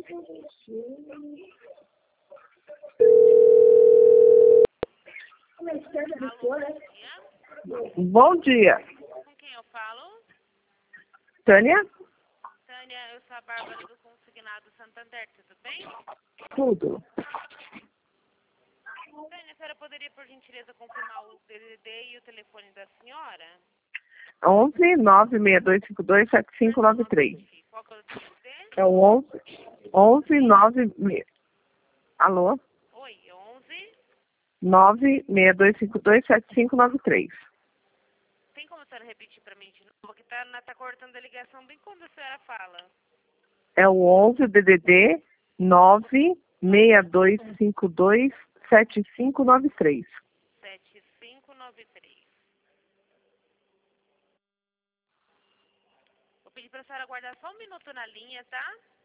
Bom dia. Com quem eu falo? Tânia? Tânia, eu sou a Bárbara do Consignado Santander, tudo bem? Tudo. Tânia, a senhora poderia, por gentileza, confirmar o DDD e o telefone da senhora? 11 96252 7593. Qual que é o DDD? É o 11 9... Alô? Oi, 11. 96252 7593. Tem como a senhora repetir para mim de novo? Que tá cortando a ligação bem quando a senhora fala. É o 11 DDD 96252 7593. 7593. Vou pedir para a senhora aguardar só um minuto na linha, tá?